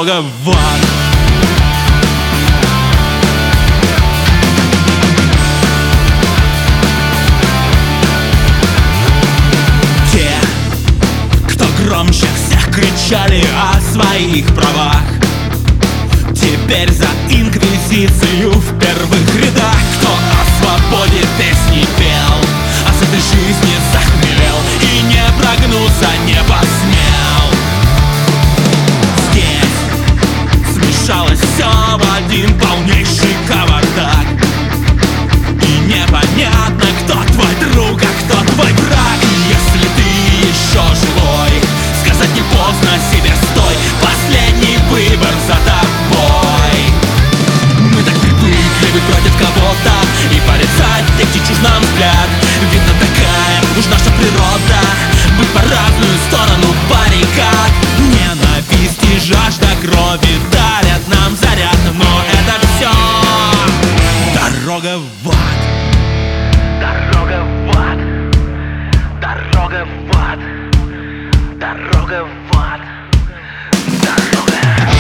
дорога в ад. Те, кто громче всех кричали о своих правах, теперь за инквизицию в первых рядах. Кто о свободе песни пел, а с этой жизни захмелел и не прогнуться не посмел. Здесь смешалось все в один полнейший кавардак, и непонятно, кто твой друг, а кто твой враг. Если ты еще живой, сказать не поздно себе стой, последний выбор за тобой. Мы так привыкли быть против кого-то и порицать тех, где чужд нам взгляд. Видно, такая уж наша природа, быть по разную сторону баррикад. Ненависть и жажда крови дарят нам заряд, но это все дорога в ад. Дорога в ад. Дорога в ад. Дорога в ад. Дорога.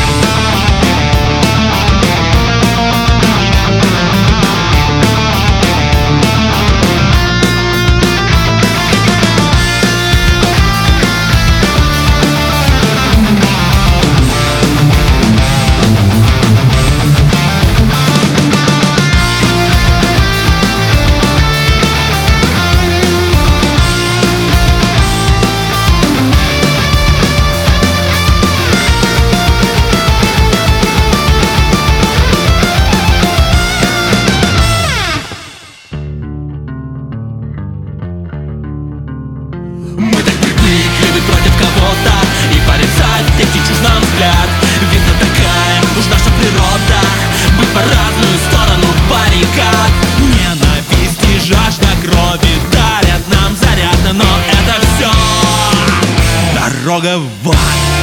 Мы так привыкли быть против кого-то и порицать тех, где чужд нам взгляд. Видно, такая уж наша природа, быть по разную сторону баррикад. Ненависть и жажда крови дарят нам заряд, но это все дорога в ад.